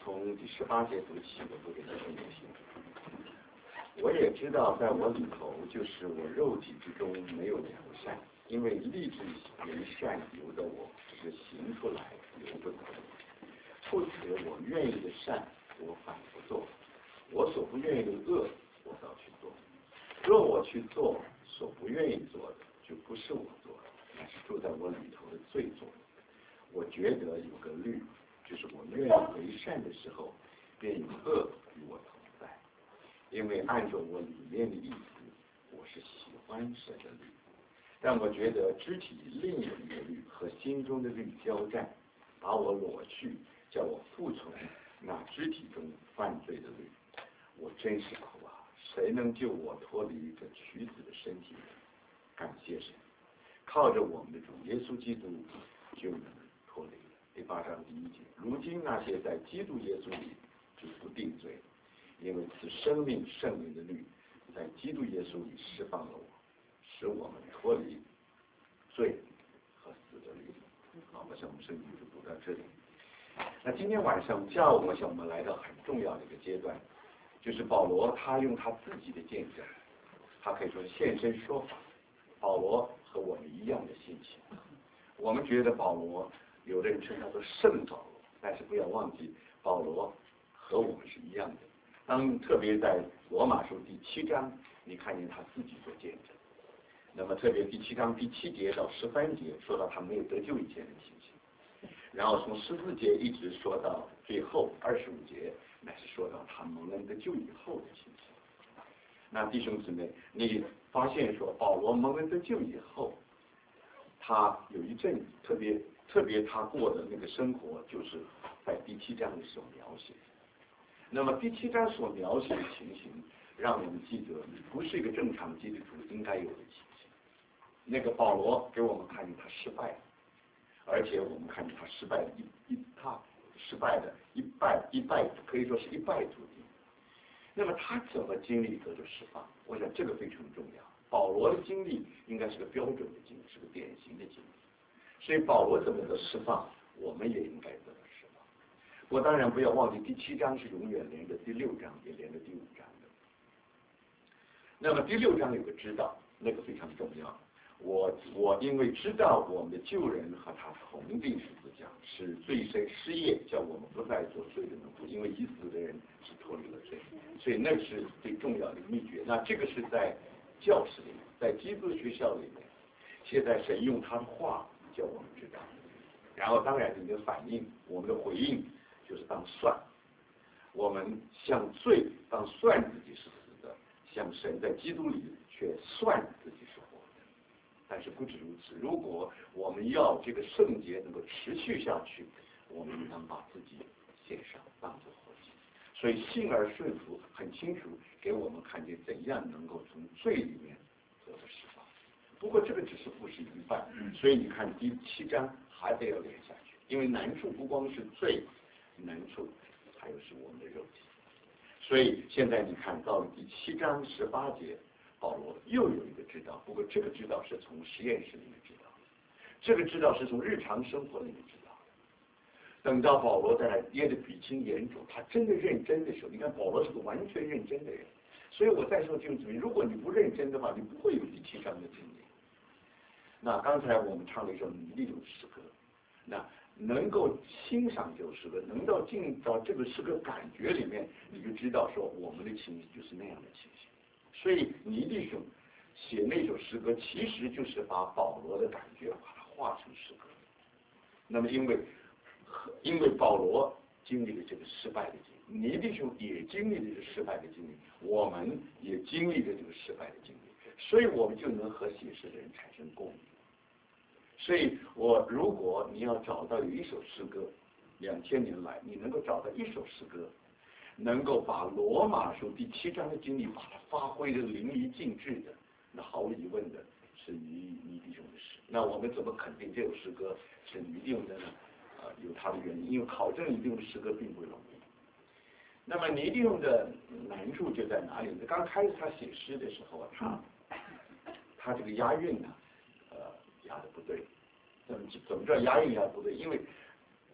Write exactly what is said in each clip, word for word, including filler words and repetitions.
从第十八节读起，我读给弟兄们听。我也知道，在我里头，就是我肉体之中没有良善，因为立志为善由得我，只是行出来由不得。故此，我愿意的善，我反不做；我所不愿意的恶，我倒去做。若我去做所不愿意做的，就不是我做的，乃是住在我里头的罪做的。我觉得有个律，就是我愿意为善的时候，便有恶与我同在。因为按照我里面的意思，我是喜欢神的律，但我觉得肢体另有一个律和心中的律交战，把我裸去，叫我服从那肢体中犯罪的律。我真是苦啊！谁能救我脱离这屈死的身体呢？感谢神，靠着我们的主耶稣基督就能脱离了。第八章第一节，如今那些在基督耶稣里就不定罪，因为此生命圣灵的律在基督耶稣里释放了我，使我们脱离罪和死的律。好，我想我们圣经就读到这里。那今天晚上下午，我想我们来到很重要的一个阶段，就是保罗他用他自己的见证，他可以说现身说法。保罗和我们一样的心情，我们觉得保罗，有的人称他做圣保罗，但是不要忘记，保罗和我们是一样的。当特别在罗马书第七章，你看见他自己做见证。那么特别第七章第七节到十三节说到他没有得救以前的情形，然后从十四节一直说到最后二十五节，乃是说到他蒙恩得救以后的情形。那弟兄姊妹，你发现说保罗蒙恩得救以后，他有一阵特别特别他过的那个生活，就是在第七章里所描写。那么第七章所描写的情形，让我们记得不是一个正常基督徒应该有的情形。那个保罗给我们看见他失败了，而且我们看见他失败的一一他失败的一败一败，可以说是一败涂地。那么他怎么经历得到释放？我想这个非常重要。保罗的经历应该是个标准的经历，是个典型的经历。所以保罗怎么得释放，我们也应该得到释放。我当然不要忘记，第七章是永远连着第六章，也连着第五章的。那么第六章有个知道，那个非常重要。我我因为知道我们的旧人和他同定十字架，使罪身失业，叫我们不再做罪的奴仆，因为已死的人是脱离了罪，所以那是最重要的秘诀。那这个是在教室里面，在基督学校里面，现在神用他的话叫我们知道，然后当然你的反应，我们的回应就是当算，我们向罪当算自己是死的，向神在基督里却算自己是活的。但是不止如此，如果我们要这个圣洁能够持续下去，我们应当把自己献上，当作活祭。所以信而顺服很清楚给我们看见怎样能够从罪里面得到释放。不过这个只是不是一半，所以你看第七章还得要连下去，因为难处不光是罪，难处还有是我们的肉体。所以现在你看到了第七章十八节，保罗又有一个知道，不过这个知道是从实验室里面知道的，这个知道是从日常生活里面知道的。等到保罗在那跌得鼻青眼肿，他真的认真的时候，你看保罗是个完全认真的人。所以我再说弟兄姊妹，如果你不认真的话，你不会有第七章的经历。那刚才我们唱了一首你的诗歌，那能够欣赏这首诗歌，能够进到这个诗歌感觉里面，你就知道说我们的情形就是那样的情形。所以倪弟兄写那首诗歌，其实就是把保罗的感觉把它化成诗歌。那么因为因为保罗经历了这个失败的经历，倪弟兄也经历了这个失败的经历，我们也经历了这个失败的经历，所以我们就能和写诗的人产生共鸣。所以我如果你要找到有一首诗歌，两千年来你能够找到一首诗歌，能够把罗马书第七章的经历把它发挥的淋漓尽致的，那毫无疑问的是倪倪弟兄的诗。那我们怎么肯定这首诗歌是倪弟兄的呢？呃，有他的原因，因为考证倪弟兄的诗歌并不容易。那么倪弟兄的难处就在哪里呢？刚开始他写诗的时候，他他这个押韵呢，呃，押的不对。怎么怎么叫押韵押不对？因为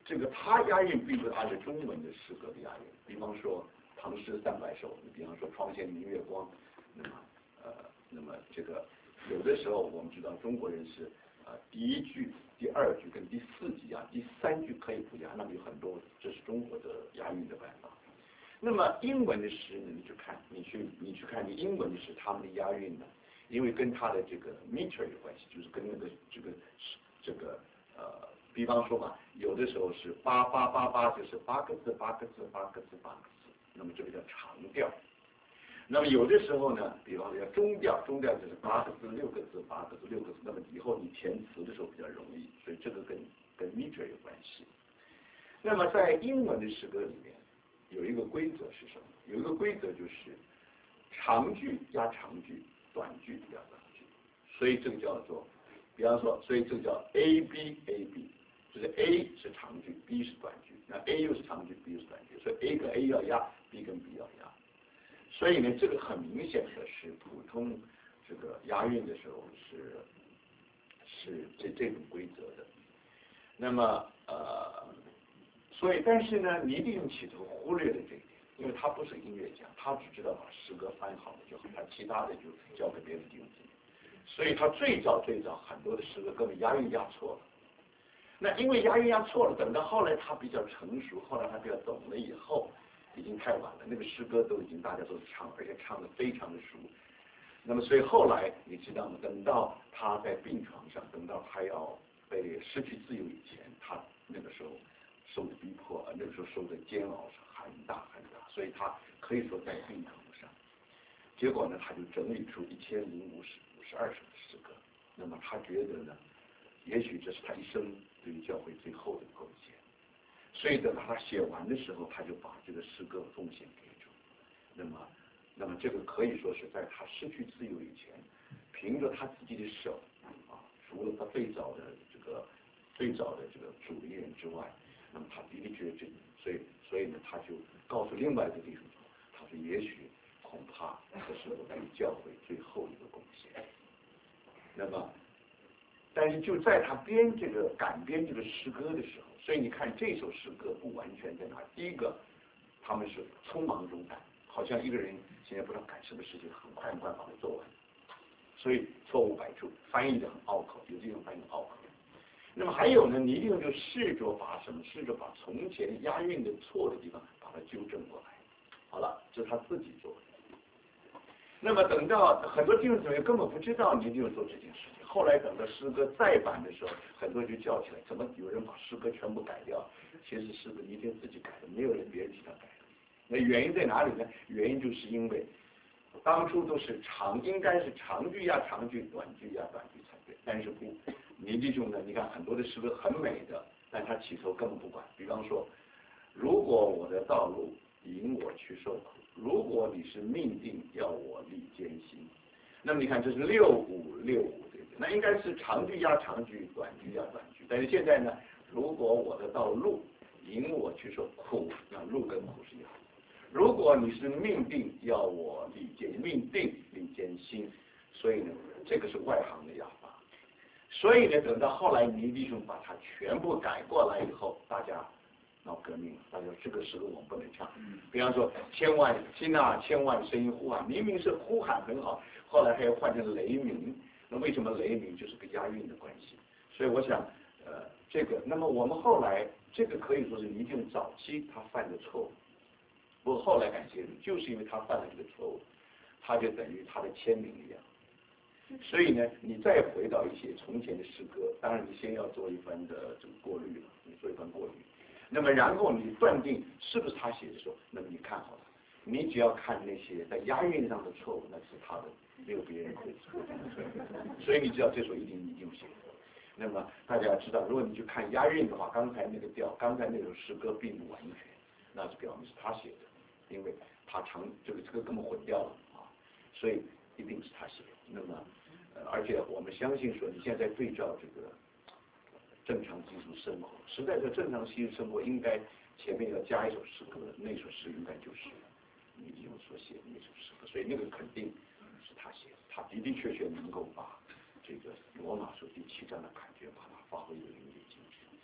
这个他押韵并不是按照中文的诗歌的押韵，比方说唐诗三百首，你比方说窗前明月光，那么呃，那么这个有的时候我们知道中国人是呃第一句、第二句跟第四句押，第三句可以不押，那么有很多这是中国的押韵的办法。那么英文的诗呢，你去看，你去你去看你英文的诗，他们的押韵呢，因为跟它的这个 meter 有关系，就是跟那个这个这个呃。比方说嘛，有的时候是八八八八，就是八个字八个字八个字八个字，那么这个叫长调。那么有的时候呢，比方说叫中调，中调就是八个字六个字八个字六个字，那么以后你填词的时候比较容易，所以这个跟跟 meter 有关系。那么在英文的诗歌里面有一个规则是什么？有一个规则就是长句压长句，短句压短句，所以这个叫做，比方说，所以这个叫 A B A B。就是 A 是长句 ，B 是短句，那 A 又是长句 ，B 又是短句，所以 A 跟 A 要压 ，B 跟 B 要压。所以呢，这个很明显的是普通这个押韵的时候是是这这种规则的。那么呃，所以但是呢，倪地用起头忽略了这一点，因为他不是音乐家，他只知道把诗歌翻好了就好，他其他的就交给别的弟兄姊妹。所以他最早最早很多的诗歌根本押韵押错了。那因为押韵押错了，等到后来他比较成熟，后来他比较懂了以后，已经太晚了。那个诗歌都已经大家都唱，而且唱得非常的熟。那么所以后来你知道吗？等到他在病床上，等到他要被失去自由以前，他那个时候受的逼迫，那个时候受的煎熬是很大很大，所以他可以说在病床上。结果呢，他就整理出一千零五十五十二首的诗歌。那么他觉得呢，也许这是他一生对于教会最后的贡献，所以等到他写完的时候，他就把这个诗歌奉献给主。那么，那么这个可以说是在他失去自由以前，凭着他自己的手啊，除了他最早的这个最早的这个主力人之外，那么他的的确确，所以所以呢，他就告诉另外一个弟兄说，他说也许恐怕这是我对教会最后一个贡献。那么。但是就在他编这个改编这个诗歌的时候，所以你看这首诗歌不完全在哪？第一个，他们是匆忙中赶，好像一个人现在不知道赶什么事情，很快很快把它做完，所以错误百出，翻译的很拗口，有这种翻译拗口。那么还有呢，你一定就试着把什么？试着把从前押韵的错的地方把它纠正过来。好了，这是他自己做的。那么等到很多弟兄姊妹根本不知道你就做这件事情，后来等到诗歌再版的时候，很多人就叫起来，怎么有人把诗歌全部改掉？其实诗歌一定自己改的，没有人别人替他改的。那原因在哪里呢？原因就是因为当初都是长，应该是长句压长句，短句压短句才对，但是不，倪弟兄呢？你看很多的诗歌很美的，但他起头根本不管。比方说，如果我的道路引我去受苦，如果你是命定要我历艰辛，那么你看这是六五六五对不对？那应该是长句压长句，短句压短句。但是现在呢，如果我的道路引我去受苦，那路跟苦是一样的。如果你是命定要我历艰，命定历艰辛，所以呢，这个是外行的压法。所以呢，等到后来倪弟兄把它全部改过来以后，大家闹革命了，大家说这个时候我们不能唱。比方说千万心啊，千万声音呼喊，明明是呼喊很好，后来还要换成雷鸣。那为什么雷鸣？就是个押韵的关系。所以我想，呃，这个，那么我们后来这个可以说是倪弟兄早期他犯的错误。不过后来感谢主，就是因为他犯了这个错误，他就等于他的签名一样。所以呢，你再回到一些从前的诗歌，当然你先要做一番的这个过滤了，你做一番过滤。那么然后你断定是不是他写的时候，那么你看好了，你只要看那些在押韵上的错误，那是他的，没有别人可以错。所以你知道这首一定你就写的。那么大家要知道，如果你去看押韵的话，刚才那个调，刚才那首诗歌并不完全，那是表明是他写的，因为他长这个这个根本混掉了啊，所以一定是他写的。那么，呃，而且我们相信说，你现在对照这个正常基础生活，实在是正常基础生活，应该前面要加一首诗歌，那首诗应该就是倪弟兄所写的那首诗歌，所以那个肯定是他写的，他的的确确能够把这个罗马书第七章的感觉把它发挥的淋漓尽致。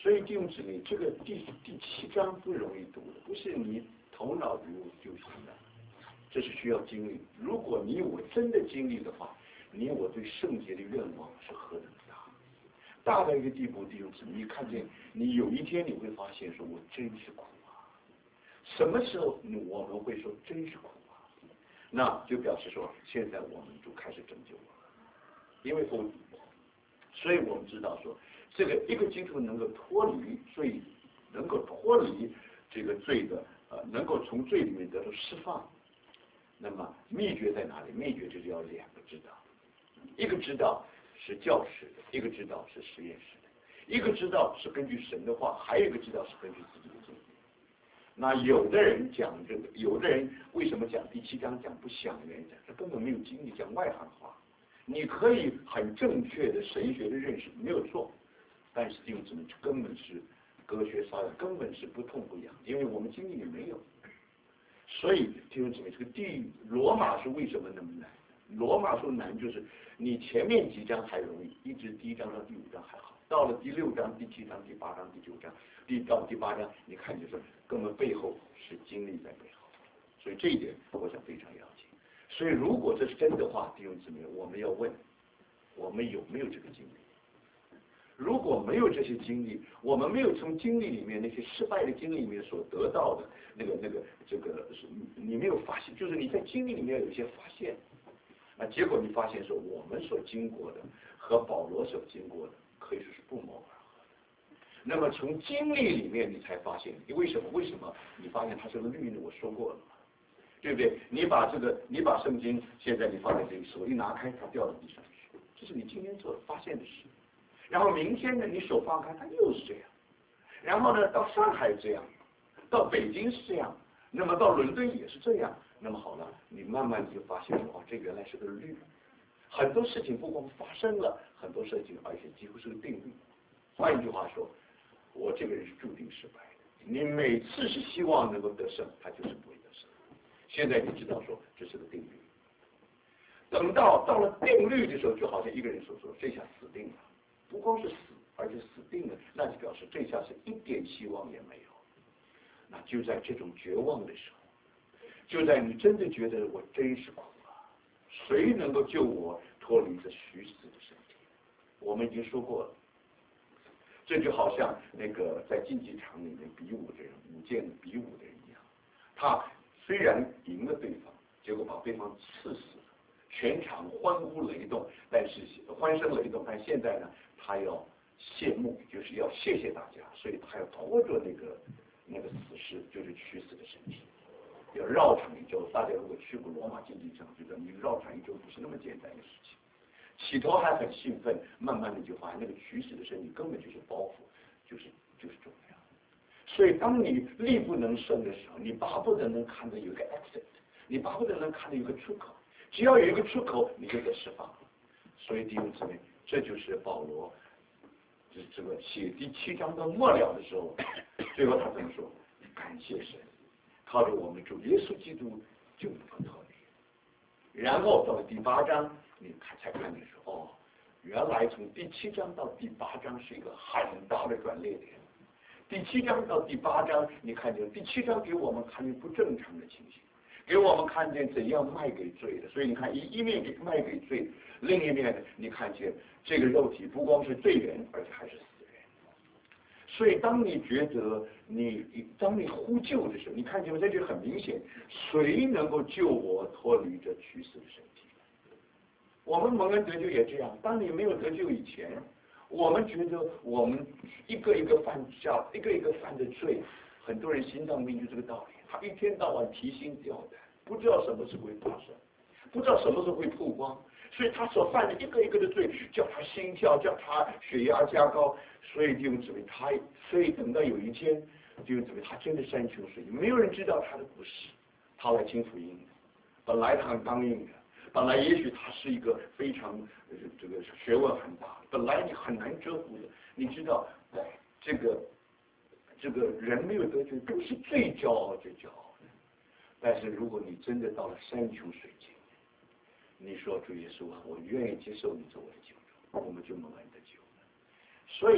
所以弟兄姊妹，这个第第七章不容易读的，不是你头脑读就行了，这是需要经历。如果你我真的经历的话，你我对圣洁的愿望是何等大，大到一个地步，弟兄姊妹，你看见你有一天你会发现说，我真是苦啊！什么时候我们会说真是苦啊？那就表示说，现在我们就开始拯救我了，因为我，所以我们知道说，这个一个基督徒能够脱离罪，能够脱离这个罪的，呃，能够从罪里面得到释放。那么秘诀在哪里？秘诀就是要两个知道，一个知道是教室的，一个知道是实验室的，一个知道是根据神的话，还有一个知道是根据自己的经历。那有的人讲这个，有的人为什么讲第七章讲不想原则？他根本没有经历，讲外行话。你可以很正确的神学的认识没有错，但是弟兄姊妹根本是隔靴搔痒，根本是不痛不痒，因为我们经历也没有。所以弟兄姊妹，这个地罗马是为什么那么难？罗马书难就是你前面几章还容易，一直第一章到第五章还好，到了第六章、第七章、第八章、第九章，第到第八章，你看就是根本背后是经历在背后，所以这一点我想非常要紧。所以如果这是真的话，弟兄姊妹，我们要问，我们有没有这个经历？如果没有这些经历，我们没有从经历里面那些失败的经历里面所得到的那个那个这个是你没有发现，就是你在经历里面有一些发现，那结果你发现说我们所经过的和保罗所经过的可以说是不谋而合的。那么从经历里面你才发现，你为什么为什么你发现它是个律呢？我说过了嘛，对不对？你把这个你把圣经现在你放在这里，手一拿开它掉到地上去，这是你今天所发现的事。然后明天呢，你手放开，它又是这样。然后呢，到上海这样，到北京是这样，那么到伦敦也是这样。那么好了，你慢慢就发现说，哦，这原来是个律。很多事情不光发生了，很多事情而且几乎是个定律。换一句话说，我这个人是注定失败的。你每次是希望能够得胜，他就是不会得胜。现在你知道说这是个定律。等到到了定律的时候，就好像一个人所说，这下死定了。不光是死，而且死定了，那就表示这下是一点希望也没有。那就在这种绝望的时候，就在你真的觉得我真是苦啊，谁能够救我脱离这虚死的身体？我们已经说过了，这就好像那个在竞技场里面比武的人，舞剑比武的人一样，他虽然赢了对方，结果把对方刺死了，全场欢呼雷动，但是欢声雷动，但现在呢？他要谢幕，就是要谢谢大家，所以他要拖着那个那个死尸，就是屈死的身体，要绕场一周。大家如果去过罗马竞技场，觉得你绕场一周不是那么简单的事情。起头还很兴奋，慢慢的就发现那个屈死的身体根本就是包袱，就是就是重量。所以当你力不能胜的时候，你巴不得能看到有一个 exit， 你巴不得能看到有一个出口，只要有一个出口，你就得释放。所以弟兄姊妹，这就是保罗，这这个写第七章到末了的时候，最后他怎么说？感谢神，靠着我们主耶稣基督就能够脱离。然后到了第八章，你看才看见说，哦，原来从第七章到第八章是一个很大的转捩点。第七章到第八章，你看见第七章给我们看见不正常的情形。给我们看见怎样卖给罪的，所以你看一一面给卖给罪，另一面你看见这个肉体不光是罪人，而且还是死人。所以当你觉得你当你呼救的时候，你看见吗？这就很明显，谁能够救我脱离这屈死的身体？我们蒙恩得救也这样，当你没有得救以前，我们觉得我们一个一个犯下一个一个犯的罪，很多人心脏病就这个道理。他一天到晚提心吊胆，不知道什么时候会发生，不知道什么时候会曝光，所以他所犯的一个一个的罪，叫他心跳，叫他血压加高，所以弟兄姊妹，他所以等到有一天，弟兄姊妹，他真的山穷水尽，没有人知道他的故事，他来听福音，本来他很刚硬的，本来也许他是一个非常这个学问很大，本来你很难折服的，你知道，这个。这个人没有得救，都是最骄傲、最骄傲的。但是如果你真的到了山穷水尽，你说主耶稣啊，我愿意接受你做我的救主，我们就蒙恩得救了。所以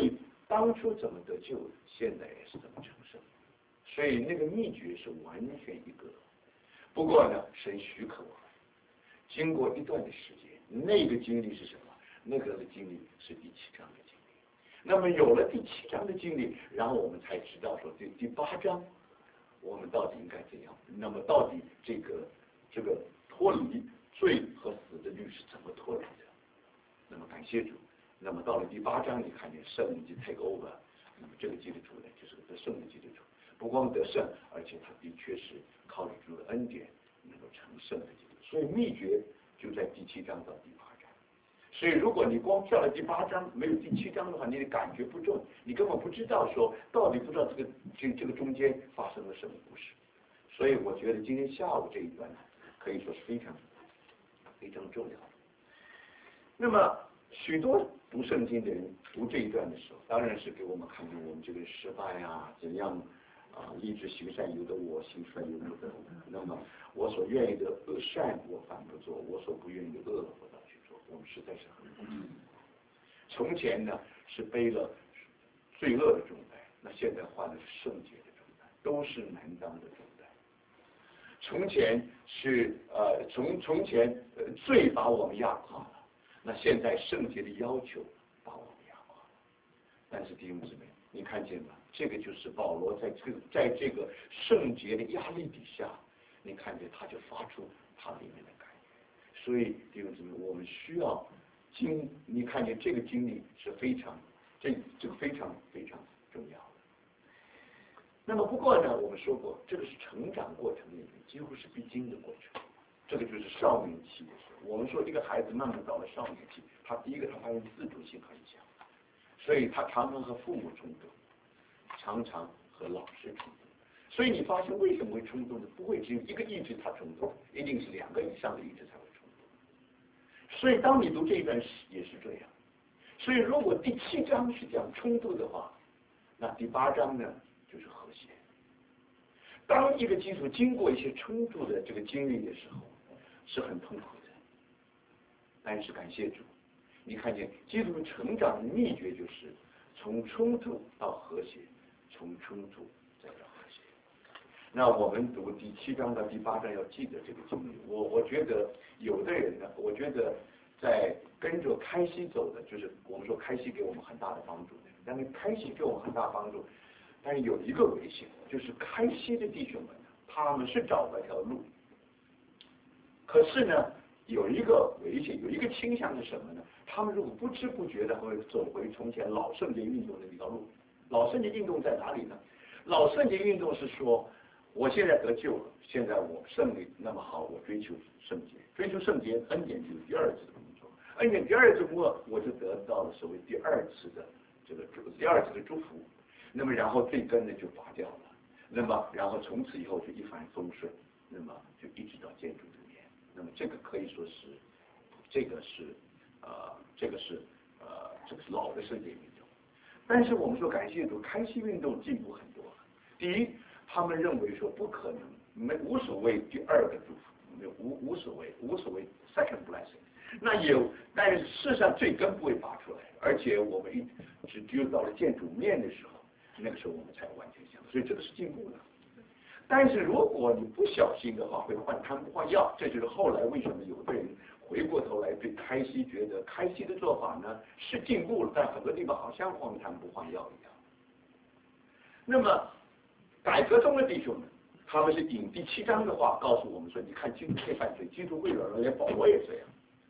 当初怎么得救，现在也是怎么成圣。所以那个秘诀是完全一个。不过呢，神许可我们经过一段的时间，那个经历是什么？那个的经历是第七章的经历。那么有了第七章的经历，然后我们才知道说，这第八章我们到底应该怎样？那么到底这个这个脱离罪和死的律是怎么脱离的？那么感谢主。那么到了第八章，你看见圣灵就 take over， 那么这个基督徒呢，就是个得胜的基督徒，不光得胜，而且他的确是靠着主的恩典能够成圣的基督徒。所以秘诀就在第七章到第八章。所以如果你光跳了第八章，没有第七章的话，你的感觉不重，你根本不知道说到底不知道这个这这个中间发生了什么故事。所以我觉得今天下午这一段呢，可以说是非常非常重要的。那么许多读圣经的人读这一段的时候，当然是给我们看见我们这个失败啊，怎样啊，立志行善由得我，行善由不得我。那么我所愿意的恶善我反不做，我所不愿意的恶我倒去做。我们实在是很不易。从前呢是背了罪恶的重担，那现在换的是圣洁的重担，都是难当的重担。从前是呃从从前呃罪把我们压垮了。那现在圣洁的要求把我们压垮了，但是弟兄姊妹，你看见吗？这个就是保罗在这个在这个圣洁的压力底下，你看见他就发出他里面的感觉。所以弟兄姊妹，我们需要经，你看见这个经历是非常这这个非常非常重要的。那么不过呢，我们说过，这个是成长过程里面几乎是必经的过程。这个就是少年期的时候，我们说一个孩子慢慢到了少年期，他第一个他发现自主性很强，所以他常常和父母冲突，常常和老师冲突。所以你发现为什么会冲突呢？不会只有一个意志他冲突，一定是两个以上的意志才会冲突。所以当你读这一段诗也是这样。所以如果第七章是讲冲突的话，那第八章呢就是和谐。当一个基督徒经过一些冲突的这个经历的时候，是很痛苦的。但是感谢主，你看见基督徒成长的秘诀就是从冲突到和谐，从冲突再到和谐。那我们读第七章到第八章要记得这个经历。我我觉得有的人呢，我觉得在跟着开西走的，就是我们说开西给我们很大的帮助的，但是开西给我们很大帮助。但是有一个危险，就是开西的弟兄们，他们是找了条路，可是呢，有一个危险，有一个倾向是什么呢？他们如果不知不觉的会走回从前老圣洁运动的那条路。老圣洁运动在哪里呢？老圣洁运动是说，我现在得救了，现在我圣灵，那么好，我追求圣洁，追求圣洁，恩典就是第二次的工作，恩典第二次工作，我就得到了所谓第二次的这个第二次的祝福。那么然后这根呢就拔掉了，那么然后从此以后就一帆风顺，那么就一直到建筑里面。那么这个可以说是，这个是呃这个是呃这个是老的圣洁运动。但是我们说感谢主，开西运动进步很多。第一，他们认为说不可能，没无所谓第二个祝福，没有无无所谓无所谓 second blessing。那有，但是事实上最根不会拔出来，而且我们一直只有到了见主面的时候，那个时候我们才完全相信，所以这个是进步的。但是如果你不小心的话，会换汤不换药，这就是后来为什么有的人回过头来对开西觉得开西的做法呢是进步了，但很多地方好像换汤不换药一样。那么改革中的弟兄们，他们是引第七章的话告诉我们说，你看基督会犯罪，基督会软弱，连保罗也这样。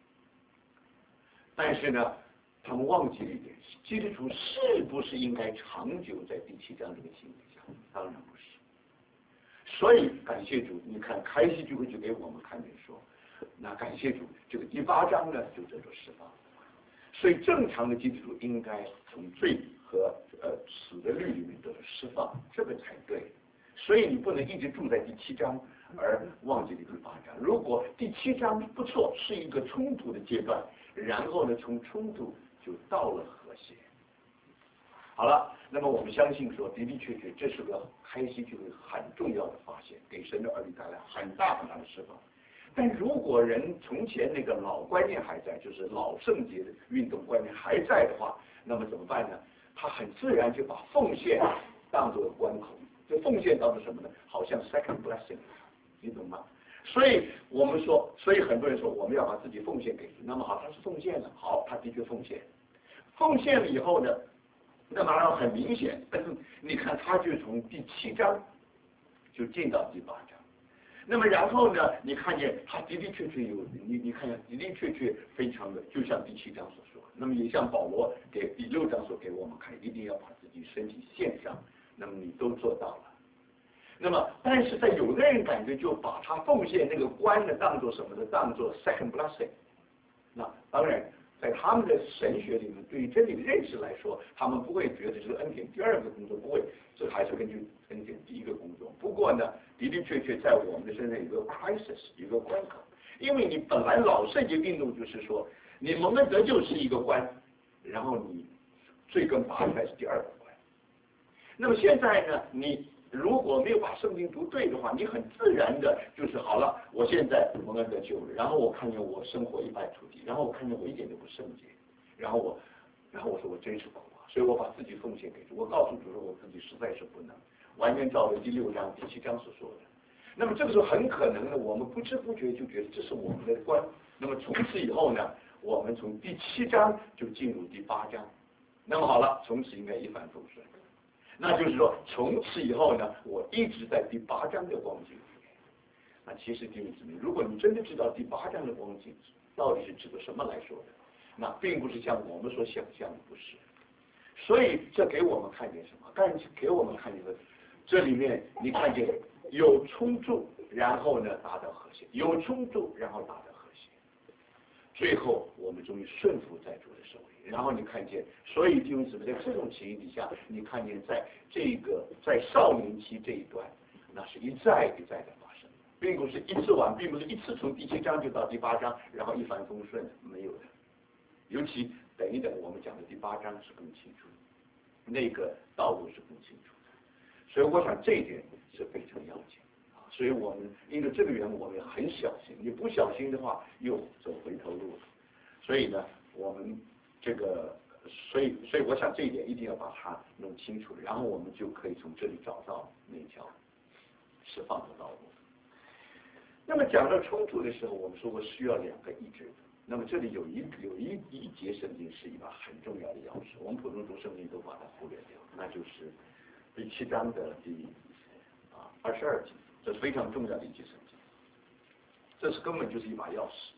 但是呢，他们忘记了一点，基督徒是不是应该长久在第七章这个情况下？当然不是。所以感谢主，你看开西就会就给我们看见说，那感谢主，这个第八章呢就叫做释放。所以正常的基督徒应该从罪和呃死的律里面得到释放，这个才对。所以你不能一直住在第七章而忘记了第八章。如果第七章不错，是一个冲突的阶段，然后呢从冲突就到了和谐。好了，那么我们相信说的的确确这是个开西聚会很重要的发现，给神的儿女带来很大很大的释放。但如果人从前那个老观念还在，就是老圣洁的运动观念还在的话，那么怎么办呢？ 他很自然就把奉献当作关口。这奉献当作什么呢？好像 second blessing， 你懂吗？所以我们说，所以很多人说我们要把自己奉献给主。那么好，他是奉献了，好，他的确奉献。奉献了以后呢，那马上很明显，但是你看他就从第七章就进到第八章。那么然后呢，你看见他的的确确有，你你看见的的确确非常的，就像第七章所说，那么也像保罗给第六章所给我们看，一定要把自己身体献上，那么你都做到了。那么，但是在有的人感觉就把他奉献那个官呢当做什么呢？当做 second blessing。那当然，在他们的神学里面，对于真理的认识来说，他们不会觉得是恩典第二个工作，不会，这还是根据恩典第一个工作。不过呢，的的确确在我们的身上有一个 crisis， 有一个关口，因为你本来老圣经运动就是说，你蒙恩得救是一个关，然后你罪根拔出来是第二个关。那么现在呢，你如果没有把圣经读对的话，你很自然的就是好了，我现在蒙恩得救了，然后我看见我生活一败涂地，然后我看见我一点都不圣洁，然后我，然后我说我真是苦啊，所以我把自己奉献给主，我告诉主说我自己实在是不能，完全照着第六章、第七章所说的。那么这个时候很可能呢，我们不知不觉就觉得这是我们的关。那么从此以后呢，我们从第七章就进入第八章，那么好了，从此应该一帆风顺。那就是说，从此以后呢，我一直在第八章的光景里面。那其实弟兄姊妹，如果你真的知道第八章的光景到底是指的什么来说的，那并不是像我们所想象的，不是。所以这给我们看见什么？干给我们看见的，这里面你看见有冲突，然后呢达到和谐，有冲突，然后达到和谐，最后我们终于顺服在主的手里。然后你看见，所以弟兄姊妹，在这种情形底下，你看见在这个在少年期这一段，那是一再一再的发生，并不是一次完，并不是一次从第七章就到第八章，然后一帆风顺，没有的。尤其等一等，我们讲的第八章是更清楚，那个道路是更清楚的。所以我想这一点是非常要紧啊。所以我们因为这个缘故，我们很小心，你不小心的话，又走回头路了。所以呢，我们这个，所以所以我想这一点一定要把它弄清楚，然后我们就可以从这里找到那条释放的道路。那么讲到冲突的时候，我们说过需要两个意志。那么这里有一有一一节圣经是一把很重要的钥匙，我们普通读圣经都把它忽略掉，那就是第七章的第啊二十二节，这是非常重要的一节圣经，这是根本就是一把钥匙。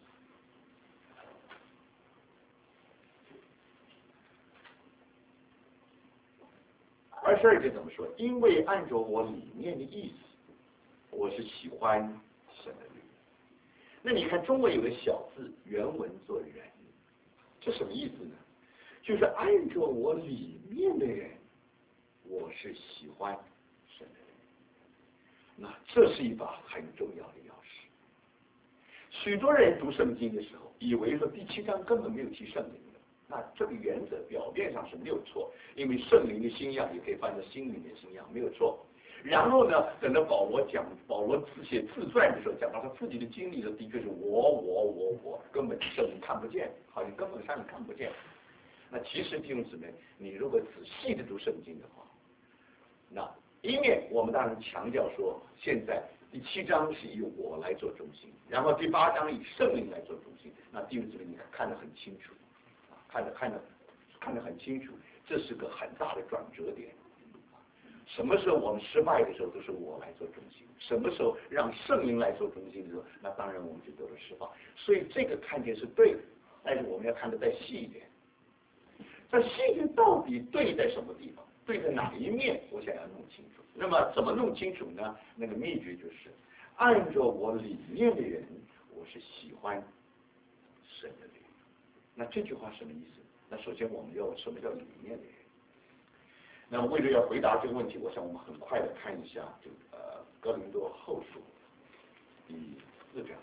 二十二节怎么说？因为按照我里面的意思，我是喜欢神的律。那你看中文有个小字，原文做人，这什么意思呢？就是按照我里面的人，我是喜欢神的人。那这是一把很重要的钥匙。许多人读圣经的时候，以为说第七章根本没有提圣灵的，那这个原则表面上是没有错，因为圣灵的新样也可以翻成心灵的新样，没有错。然后呢，等到保罗讲保罗自写自传的时候，讲到他自己的经历的，的确是我我我我，根本圣灵看不见，好像根本上看不见。那其实弟兄姊妹，你如果仔细的读圣经的话，那一面我们当然强调说，现在第七章是以我来做中心，然后第八章以圣灵来做中心。那弟兄姊妹，你看得很清楚，啊，看得看得看得很清楚，这是个很大的转折点。什么时候我们失败的时候，都是我来做中心；什么时候让圣灵来做中心的时候，那当然我们就得了释放。所以这个看见是对的，但是我们要看得再细一点。这细节到底对在什么地方？对在哪一面？我想要弄清楚。那么怎么弄清楚呢？那个秘诀就是按照我里面的人，我是喜欢神的灵。那这句话什么意思？那首先我们要什么叫里面的人？那么为了要回答这个问题，我想我们很快的看一下这个呃哥林多后书第四章，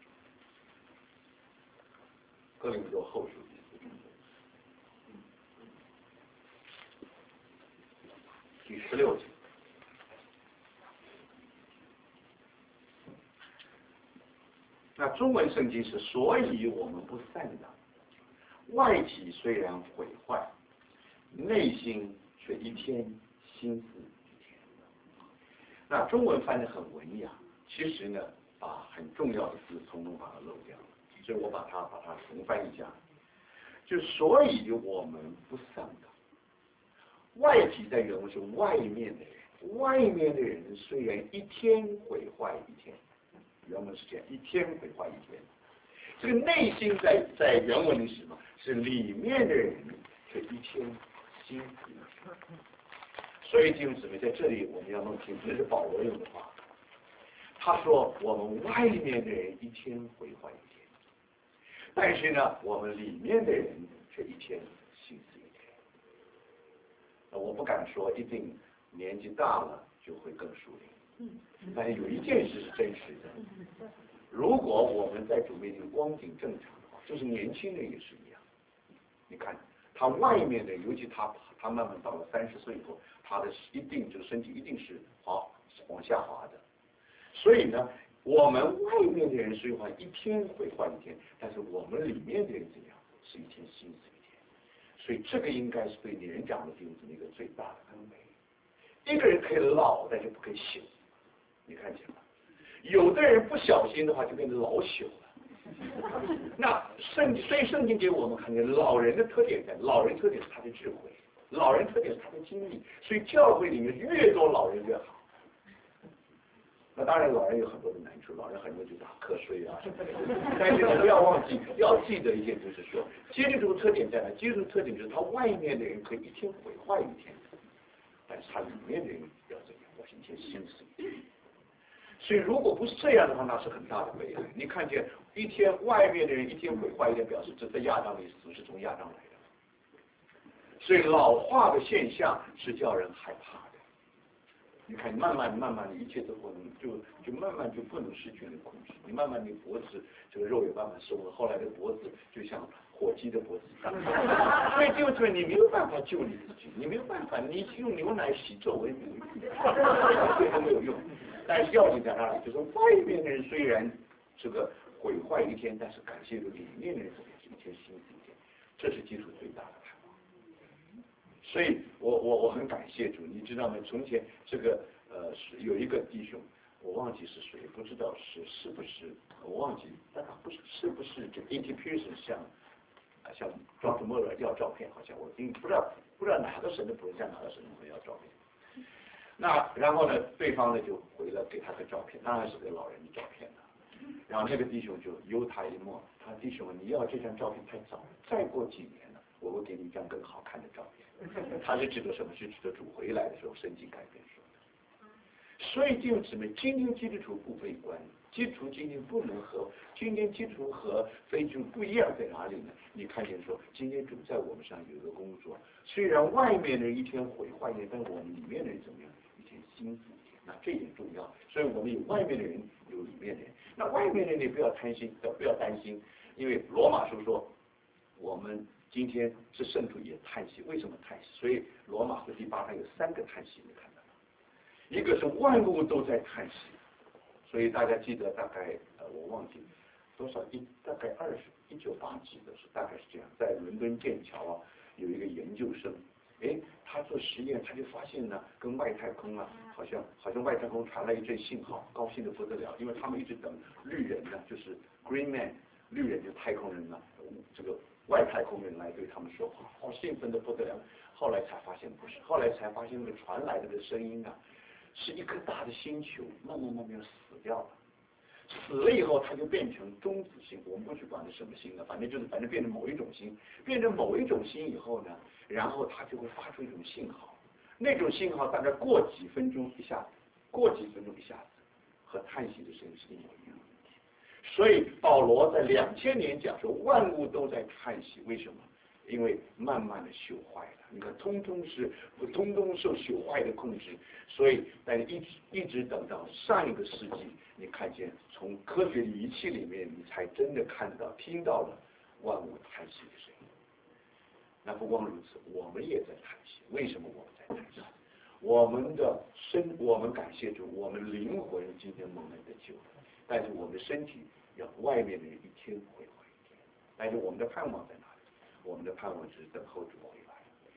哥林多后书第四章第十六节。那中文圣经是，所以我们不散的，外体虽然毁坏， 内心却一天心思一天。那中文翻得很文雅，其实呢，把很重要的字从中把它漏掉了，所以我把它把它重翻一下。就所以我们不丧的，外体在原文是外面的人，外面的人虽然一天毁坏一天，原文是这样，一天毁坏一天。这个内心在在原文里是什么？是里面的人却一天心思一天。所以弟兄姊妹，在这里我们要弄清楚，这是保罗用的话。他说我们外面的人一天毁坏一天，但是呢，我们里面的人却一天心思一天。我不敢说一定年纪大了就会更属灵，但是有一件事是真实的，如果我们在主面前光景正常的话，就是年轻人也是一样。你看他外面的，尤其他他慢慢到了三十岁以后，他的一定这个身体一定是滑往下滑的。所以呢，我们外面的人虽然一天毁坏一天，但是我们里面的人怎样？是一天心思一天。所以这个应该是对年长的弟兄姊妹一个最大的安慰。一个人可以老，但是不可以朽。你看见吗？有的人不小心的话，就变成老朽了。那圣所以圣经给我们看见老人的特点在，老人特点是他的智慧，老人特点是他的经历。所以教会里面越多老人越好。那当然，老人有很多的难处，老人很多就是打瞌睡啊什么的。但是你不要忘记，要记得一点，就是说，基督徒特点在哪？基督徒特点就是他外面的人可以一天毁坏一天，但是他里面的人要怎样？我是一天心思一天。所以如果不是这样的话，那是很大的悲哀。你看见一天外面的人一天毁坏一天，表示这在亚当里死是从亚当来的。所以老化的现象是叫人害怕的。你看，慢慢慢慢的，一切都不能，就就慢慢就不能失去你的控制。你慢慢你脖子这个肉也慢慢松了，后来的脖子就像火鸡的脖子一样。所以就是你没有办法救你自己，你没有办法，你用牛奶洗皱纹也没有用，这都没有用。但是要紧在哪里？就是外面的人虽然这个毁坏一天，但是感谢主里面的人怎么是一天心思一天，这是基础最大的盼望。所以我我我很感谢主，你知道吗？从前这个呃是有一个弟兄，我忘记是谁，不知道是是不是，我忘记，但他不是是不是这 A T P 是向啊向 Doctor Moore 要照片，好像我听不知道不知道哪个神的仆人向哪个神的仆人要照片。那然后呢，对方呢就回了给他个照片，当然是个老人的照片了。然后那个弟兄就忧他一默，他弟兄你要这张照片太早了，再过几年了，我会给你一张更好看的照片。他是指的什么？是指的主回来的时候神经改变说的。所以弟兄姊妹，今天基督徒不悲观，基督徒今天不能和今天基督徒和非基督徒不一样在哪里呢？你看见说，今天主在我们上有一个工作，虽然外面的人一天毁坏一天，但我们里面的人怎么样？一天心思一天，那这一点重要。所以我们有外面的人，有里面的人。那外面的人你不要贪心，不要担心，因为罗马书说，我们今天是圣徒也叹息，为什么叹息？所以罗马书第八章有三个叹息，你看到吗？一个是万物都在叹息，所以大家记得大概呃我忘记多少一大概二十一九八几的时候，大概是这样，在伦敦剑桥啊有一个研究生，哎他做实验他就发现呢，跟外太空啊好像好像外太空传来一阵信号，高兴的不得了，因为他们一直等绿人呢，就是 Green Man 绿人就是太空人呢，这个外太空人来对他们说话，好兴奋的不得了。后来才发现不是，后来才发现那个传来的这个声音啊，是一颗大的星球慢慢慢慢死掉了，死了以后它就变成中子星，我们不去管它什么星了，反正就是反正变成某一种星，变成某一种星以后呢，然后它就会发出一种信号，那种信号大概过几分钟一下子，过几分钟一下子，和叹息的声音是一模一样的。所以保罗在两千年讲说万物都在叹息，为什么？因为慢慢的朽坏了，你看通通是通通受朽坏的控制，所以但是一直一直等到上一个世纪，你看见从科学仪器里面你才真的看到听到了万物叹息的声音。那不光如此，我们也在叹息，为什么我们在叹息？我们的身我们感谢主，我们灵魂今天蒙恩的救，但是我们的身体要外面的人一天毁坏一天，但是我们的盼望在哪里？我们的盼望只是等候主回来。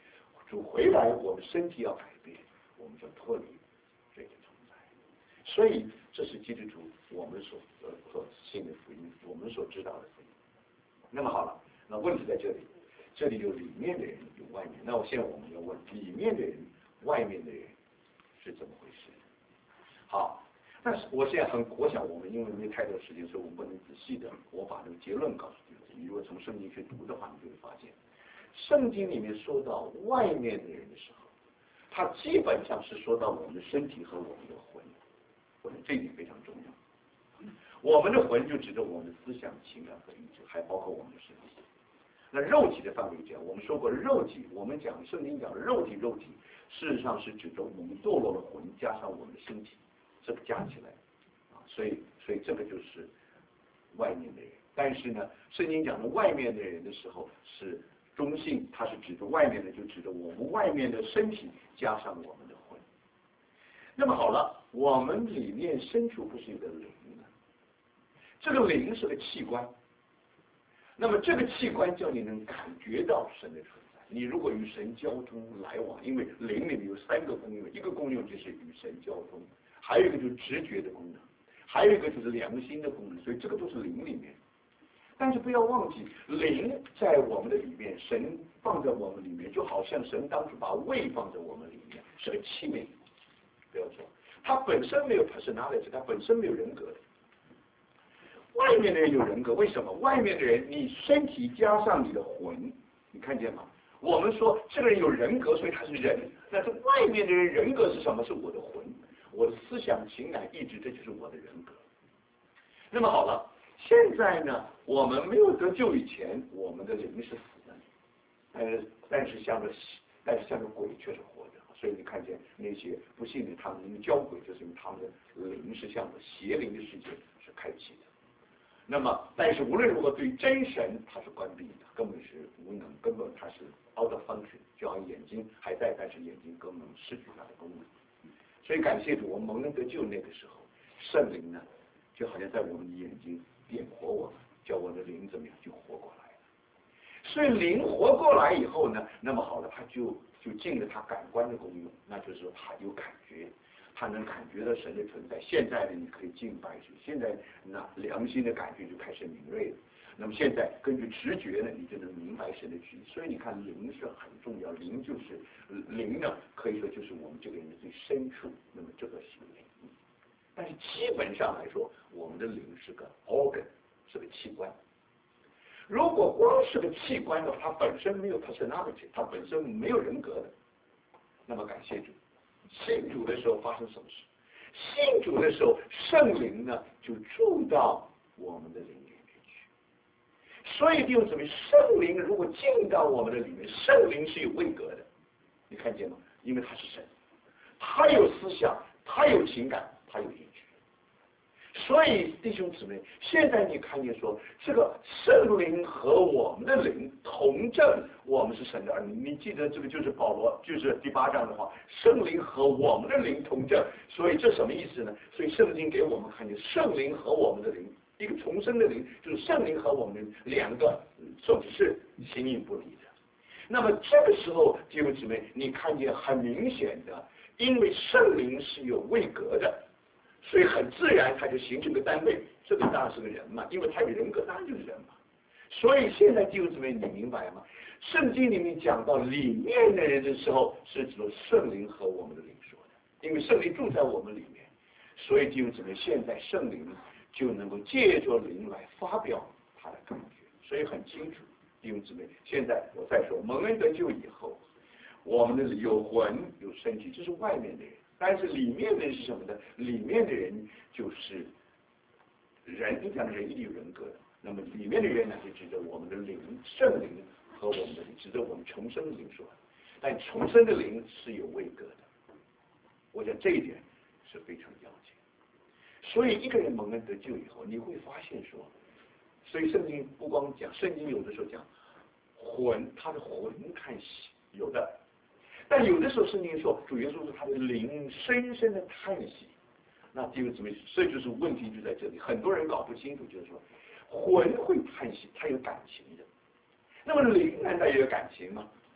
主回来，我们身体要改变，我们就脱离罪的存在。所以这是基督徒我们所所信的福音，我们所知道的福音。那么好了，那问题在这里，这里有里面的人，有外面。那我现在我们要问，里面的人、外面的人是怎么回事？好。但是我现在很，我想我们因为没太多时间，所以我们不能仔细的，我把这个结论告诉你。你如果从圣经去读的话，你就会发现，圣经里面说到外面的人的时候，它基本上是说到我们的身体和我们的魂。我觉得这一点非常重要。我们的魂就指着我们的思想、情感和意志，还包括我们的身体。那肉体的范围讲，我们说过肉体，我们讲圣经讲的肉体，肉体事实上是指着我们堕落的魂加上我们的身体。这个加起来，啊，所以所以这个就是外面的人。但是呢，圣经讲的外面的人的时候是中性，它是指着外面的，就指着我们外面的身体加上我们的魂。那么好了，我们里面深处不是有个灵呢？这个灵是个器官，那么这个器官叫你能感觉到神的存在。你如果与神交通来往，因为灵里面有三个功用，一个功用就是与神交通。还有一个就是直觉的功能，还有一个就是良心的功能，所以这个都是灵里面。但是不要忘记，灵在我们的里面，神放在我们里面，就好像神当初把胃放在我们里面，是个器皿。不要说，它本身没有 personality， 它本身没有人格的。外面的人有人格，为什么？外面的人，你身体加上你的魂，你看见吗？我们说这个人有人格，所以他是人。但是外面的人人格是什么？是我的魂。我的思想、情感、意志，这就是我的人格。那么好了，现在呢，我们没有得救以前，我们的灵是死的，呃，但是像个但是像个鬼却是活着。所以你看见那些不信的，他们因为交鬼，就是因为他们的灵是像个邪灵的世界是开启的。那么，但是无论如何，对真神它是关闭的，根本是无能，根本它是 out of function， 就好像眼睛还在，但是眼睛根本失去它的功能。所以感谢主，我们蒙恩得救那个时候，圣灵呢，就好像在我们的眼睛点活我们，叫我的灵怎么样就活过来了。所以灵活过来以后呢，那么好了，他就就尽了他感官的功用，那就是说他有感觉，他能感觉到神的存在。现在呢，你可以敬拜主，现在那良心的感觉就开始敏锐了。那么现在根据直觉呢，你就能明白神的旨意。所以你看，灵是很重要，灵就是灵呢，可以说就是我们这个人的最深处。那么这个是灵，但是基本上来说，我们的灵是个 organ， 是个器官。如果光是个器官的话，它本身没有 personality， 它本身没有人格的，那么感谢主，信主的时候发生什么事？信主的时候，圣灵呢就住到我们的灵里。所以弟兄姊妹，圣灵如果进到我们的里面，圣灵是有位格的，你看见吗？因为他是神，他有思想，他有情感，他有意志。所以弟兄姊妹，现在你看见说，这个圣灵和我们的灵同证，我们是神的儿女。你记得这个就是保罗，就是第八章的话，圣灵和我们的灵同证。所以这什么意思呢？所以圣经给我们看见，圣灵和我们的灵。一个重生的灵，就是圣灵和我们两个总是形影不离的。那么这个时候，弟兄姊妹，你看见很明显的，因为圣灵是有位格的，所以很自然它就形成个单位。这个当然是个人嘛，因为他有人格，当然就是人嘛。所以现在弟兄姊妹，你明白吗？圣经里面讲到里面的人的时候，是指圣灵和我们的灵说的，因为圣灵住在我们里面，所以弟兄姊妹，现在圣灵就能够借着灵来发表他的感觉，所以很清楚，弟兄姊妹。现在我再说，蒙恩得救以后，我们的有魂有身体，这是外面的人，但是里面的人是什么呢？里面的人就是人，你讲人一定有人格的，那么里面的人呢，就指着我们的灵，圣灵和我们的灵，指着我们重生的灵说的。但重生的灵是有位格的，我想这一点是非常要紧。所以一个人蒙恩得救以后，你会发现说，所以圣经不光讲，圣经有的时候讲魂，他的魂叹息，有的，但有的时候圣经说主耶稣说他的灵深深的叹息。那弟兄姊妹，这就是问题就在这里，很多人搞不清楚，就是说魂会叹息，它有感情的，那么灵难道也有感情吗？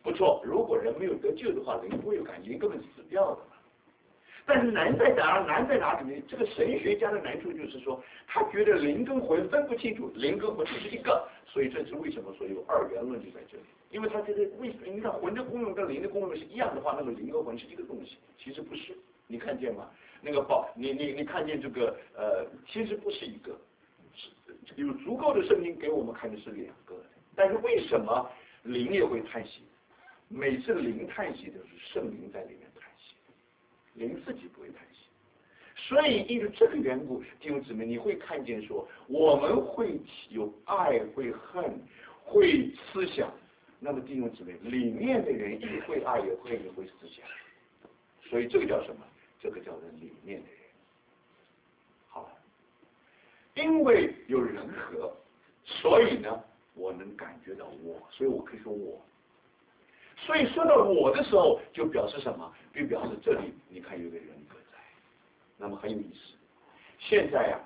不错，如果人没有得救的话，灵不会有感觉，根本死掉的嘛。但是难在哪？难在哪里呢？这个神学家的难处就是说，他觉得灵跟魂分不清楚，灵跟魂就是一个，所以这是为什么说有二元论就在这里。因为他觉得为什么？你看魂的功用跟灵的功用是一样的话，那么灵和魂是一个东西，其实不是。你看见吗？那个宝，你你你看见这个呃，其实不是一个，是有足够的圣经给我们看的是两个。但是为什么灵也会叹息？每次灵叹息都是圣灵在里面叹息，灵自己不会叹息。所以因为这个缘故，弟兄姊妹，你会看见说，我们会有爱，会恨，会思想。那么弟兄姊妹，里面的人也会爱，也会也会思想。所以这个叫什么？这个叫做里面的人。好了，因为有人和，所以呢，我能感觉到我，所以我可以说我。所以说到我的时候，就表示什么？就表示这里你看有个人格在，那么很有意思。现在呀、啊，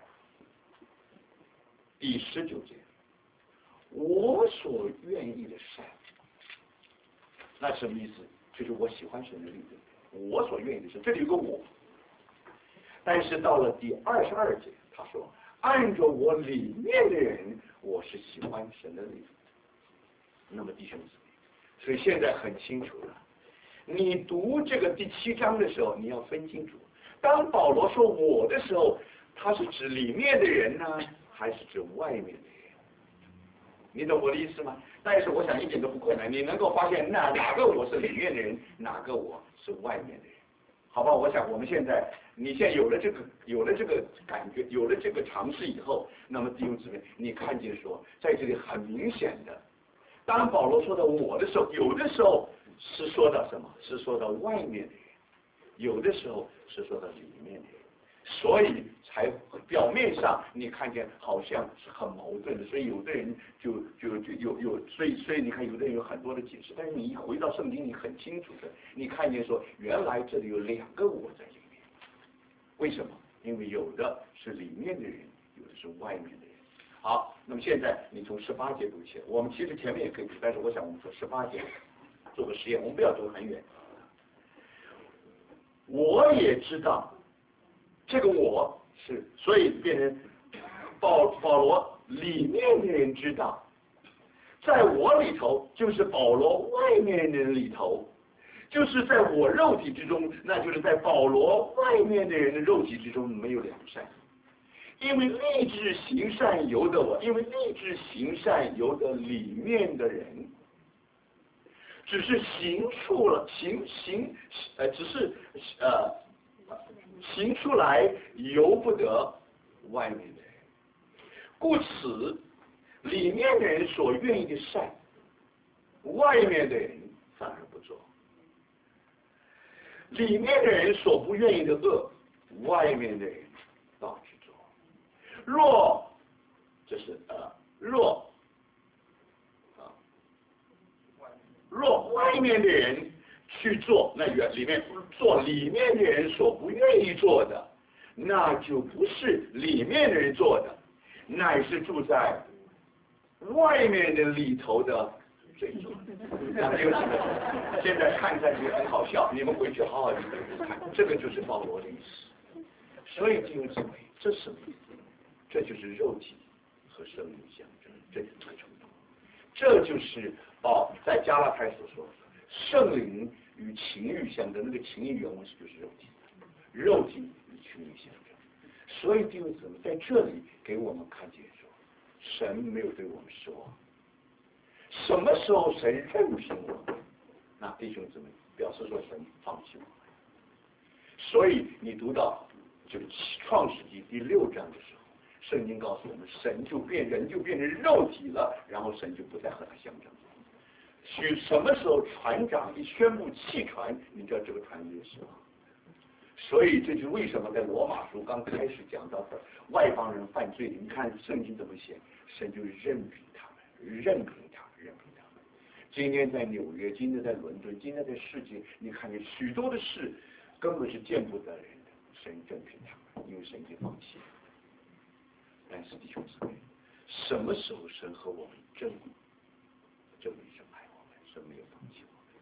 第十九节，我所愿意的善，那什么意思？就是我喜欢神的例子，我所愿意的善，这里有个我。但是到了第二十二节，他说，按照我里面的人，我是喜欢神的例子。那么弟兄姊妹，所以现在很清楚了。你读这个第七章的时候，你要分清楚，当保罗说我的时候，他是指里面的人呢，还是指外面的人？你懂我的意思吗？但是我想一点都不困难，你能够发现哪哪个我是里面的人，哪个我是外面的人，好吧？我想我们现在，你现在有了这个有了这个感觉，有了这个尝试以后，那么弟兄姊妹，你看见说，在这里很明显的，当保罗说到我的时候，有的时候是说到什么？是说到外面的人，有的时候是说到里面的人。所以才表面上你看见好像是很矛盾的，所以有的人就就就有有，所以所以你看有的人有很多的解释，但是你一回到圣经，你很清楚的，你看见说原来这里有两个我在里面，为什么？因为有的是里面的人，有的是外面的人。好，那么现在你从十八节读起，我们其实前面也可以读，但是我想我们从十八节做个实验，我们不要走很远。我也知道。这个我是，所以变成保保罗里面的人知道，在我里头就是保罗外面的人里头，就是在我肉体之中，那就是在保罗外面的人的肉体之中没有良善，因为立志行善由得我，因为立志行善由得里面的人，只是行出了行行呃，只是呃。行出来由不得外面的人，故此里面的人所愿意的善，外面的人反而不做；里面的人所不愿意的恶，外面的人倒去做。若这是呃若啊，若外面的人去做，那原里面做里面的人所不愿意做的，那就不是里面的人做的，乃是住在外面的里头的罪做。那这个现在看上去很好笑，你们回去好好的看，这个就是保罗的意思。所以弟兄姊妹，这是什么意思？这就是肉体和生命相争，这是最重要的。这就是哦，在加拉太所说的圣灵与情欲相争，那个情欲原文是就是肉体，肉体与情欲相争。所以弟兄姊妹在这里给我们看见说，神没有对我们失望。什么时候神任凭我们？那弟兄姊妹表示说神放弃我们。所以你读到这个创世纪第六章的时候，圣经告诉我们，神就变人就变成肉体了，然后神就不再和他相争。许什么时候船长一宣布弃船，你知道这个船就死亡。所以这就是为什么在罗马书刚开始讲到的外邦人犯罪，你看圣经怎么写，神就任凭他们，任凭他们，任凭他们。今天在纽约，今天在伦敦，今天在世界，你看见许多的事根本是见不得人的，神任凭他们，因为神已经放弃了。但是弟兄姊妹，什么时候神和我们争？证明神爱我们，神没有放弃我们。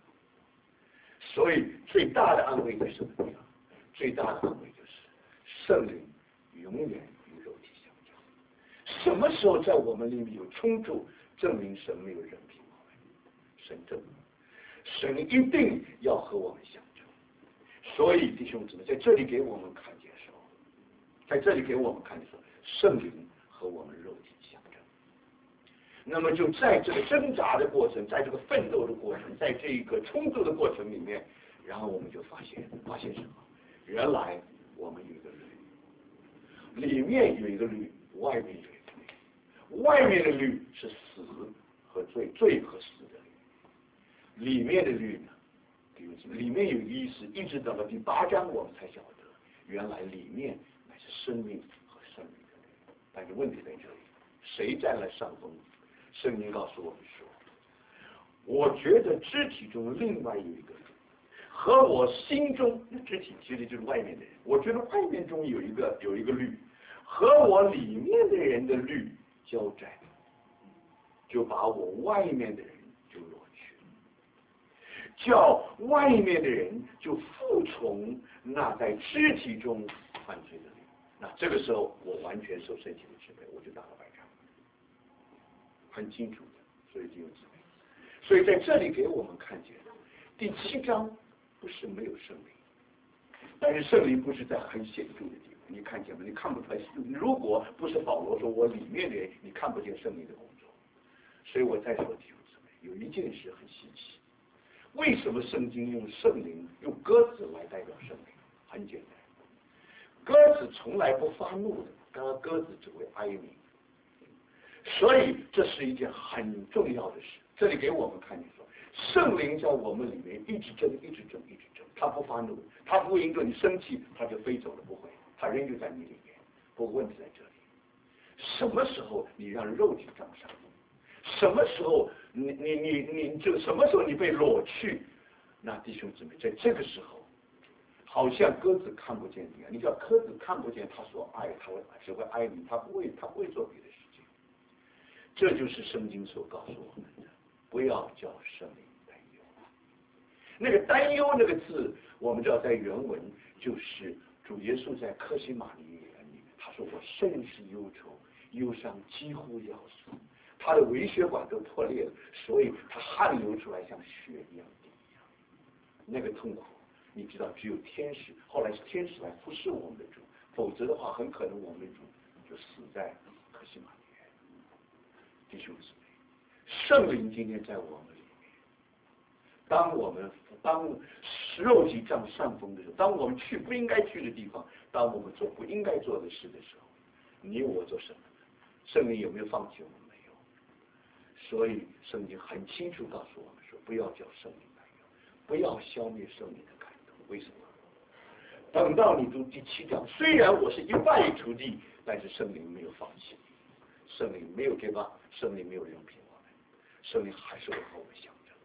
所以最大的安慰在什么地方？最大的安慰就是圣灵永远与肉体相交。什么时候在我们里面有冲突，证明神没有任凭我们，神证明神一定要和我们相交。所以弟兄姊妹，在这里给我们看见说，在这里给我们看见说，圣灵和我们肉体相交。那么就在这个挣扎的过程，在这个奋斗的过程，在这一个冲突的过程里面，然后我们就发现发现什么？原来我们有一个律，里面有一个律，外面有一个律。外面的律是死和罪，罪和死的律。里面的律呢？里面有意思，一直到了第八章我们才晓得，原来里面乃是生命和生命的律。但是问题在这里，谁占了上风？圣经告诉我们说，我觉得肢体中另外有一个律，和我心中，那肢体其实就是外面的人，我觉得外面中有一个有一个律，和我里面的人的律交战，就把我外面的人就落去了，叫外面的人就服从那在肢体中犯罪的律。那这个时候我完全受圣经的支配，我就打了败仗，很清楚的。所以弟兄姊妹，所以在这里给我们看见第七章不是没有圣灵，但是圣灵不是在很显著的地方，你看见吗？你看不出来。如果不是保罗说我里面的人，你看不见圣灵的工作。所以我再说弟兄姊妹，有一件事很稀奇，为什么圣经用圣灵用鸽子来代表圣灵？很简单，鸽子从来不发怒的，刚刚鸽子只会哀鸣，所以这是一件很重要的事。这里给我们看见说，圣灵在我们里面一直争，一直争，一直争，他不发怒，他不会因着你生气他就飞走了，不会，他仍旧在你里面。不过问题在这里，什么时候你让肉体掌上？什么时候你你你你就什么时候你被裸去？那弟兄姊妹，在这个时候，好像鸽子看不见你啊！你叫鸽子看不见，他说爱，他会只会爱你，他不会他不会做别的事情。这就是圣经所告诉我们的，不要叫圣灵担忧。那个担忧那个字，我们知道在原文就是主耶稣在客西马尼园里，他说我甚是忧愁，忧伤几乎要死。他的微血管都破裂了，所以他汗流出来像血一样滴一样。那个痛苦，你知道，只有天使，后来是天使来服侍我们的主，否则的话，很可能我们的主就死在客西马尼园。弟兄姊妹，圣灵今天在我们里面，当我们当肉体占上风的时候，当我们去不应该去的地方，当我们做不应该做的事的时候，你我做什么呢？圣灵有没有放弃我们？所以圣经很清楚告诉我们说，不要叫圣灵担忧，不要消灭圣灵的感动。为什么？等到你读第七章，虽然我是一败涂地，但是圣灵没有放弃你，圣灵没有给吧，圣灵没有任凭我们，圣灵还是会和我们相争。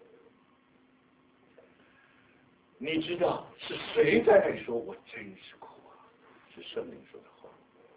你知道是谁在那里说我真是苦啊？是圣灵说的话。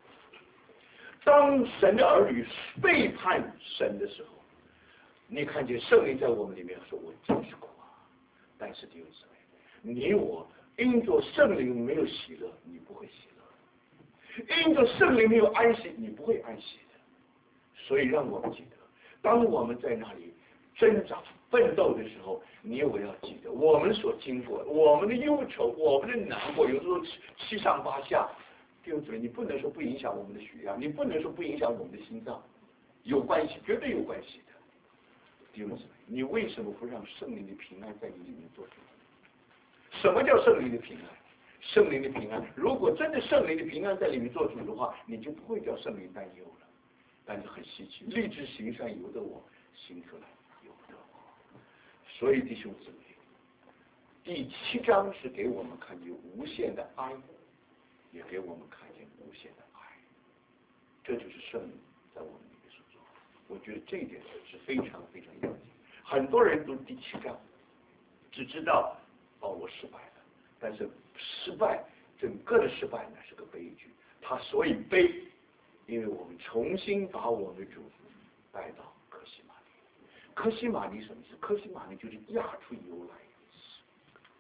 当神的儿女背叛神的时候，你看见圣灵在我们里面说我真是苦啊。但是弟兄姊妹，你我因着圣灵没有喜乐，你不会喜乐；因着圣灵没有安息，你不会安息的。所以让我们记得，当我们在那里挣扎奋斗的时候，你我要记得我们所经过我们的忧愁，我们的难过，有时候七上八下。弟兄姊妹，你不能说不影响我们的血压，你不能说不影响我们的心脏，有关系，绝对有关系的。弟兄姊妹，你为什么不让圣灵的平安在你里面做主？什么叫圣灵的平安？圣灵的平安，如果真的圣灵的平安在里面做主的话，你就不会叫圣灵担忧了。但是很稀奇，立志行善由得我，行出来由得我。所以弟兄姊妹，第七章是给我们看见无限的爱，也给我们看见无限的爱。这就是圣灵在我们里面所做。我觉得这一点是非常非常要紧。很多人读第七章，只知道保罗失败了，但是失败整个的失败呢是个悲剧。他所以悲，因为我们重新把我们的主带到客西马尼。客西马尼什么意思？客西马尼就是压出油来。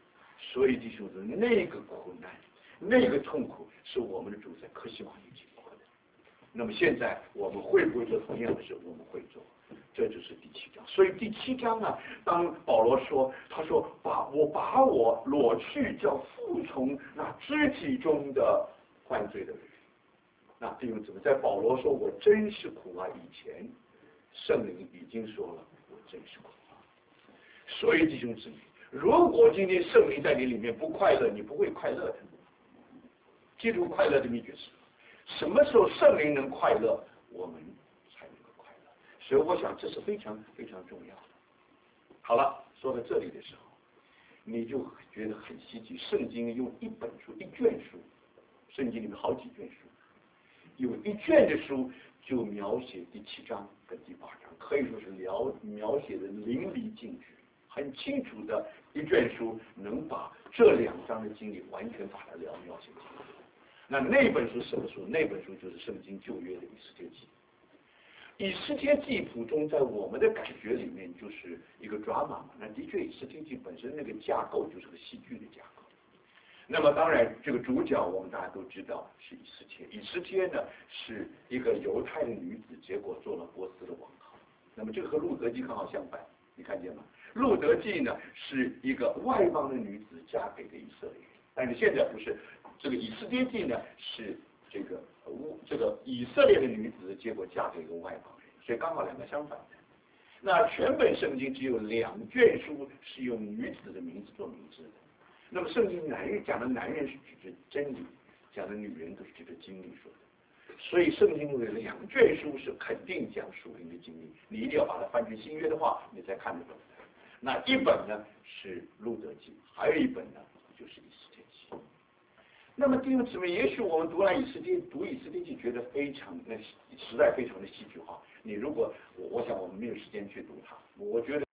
所以弟兄姊妹，那个苦难，那个痛苦，是我们的主在客西马尼经历过的。那么现在我们会不会做同样的事？我们会做。这就是第七章。所以第七章啊，当保罗说，他说把我把我裸去，叫服从那肢体中的犯罪的人。那弟兄姊妹，在保罗说我真是苦啊以前，圣灵已经说了我真是苦啊。所以弟兄姊妹，如果今天圣灵在你里面不快乐，你不会快乐的。基督快乐的秘诀是什么时候圣灵能快乐，我们才能够快乐。所以我想这是非常非常重要的。好了，说到这里的时候，你就觉得很稀奇，圣经用一本书一卷书，圣经里面好几卷书，有一卷的书就描写第七章跟第八章，可以说是描描写的淋漓尽致，很清楚的一卷书能把这两章的经历完全把它描描写清楚。那那本书什么书？那本书就是圣经旧约的以斯帖记。以斯帖记谱中，在我们的感觉里面就是一个 drama 嘛。那的确，以斯帖记本身那个架构就是个戏剧的架构。那么当然，这个主角我们大家都知道是以斯帖。以斯帖呢是一个犹太的女子，结果做了波斯的王后。那么这个和路德记刚好相反，你看见吗？路德记呢是一个外邦的女子嫁给了以色列人，但是现在不是。这个以斯帖记呢是这个这个以色列的女子，结果嫁给一个外邦人，所以刚好两个相反的。那全本圣经只有两卷书是用女子的名字做名字的。那么圣经男人讲的男人是指着真理，讲的女人都是指着经历说的。所以圣经的两卷书是肯定讲属灵的经历，你一定要把它翻成新约的话，你才看得懂。那一本呢是路德记，还有一本呢就是以斯帖记。那么弟兄姊妹，也许我们读了以斯帖读以斯帖记，觉得非常那实在非常的戏剧化。你如果我我想我们没有时间去读它，我觉得。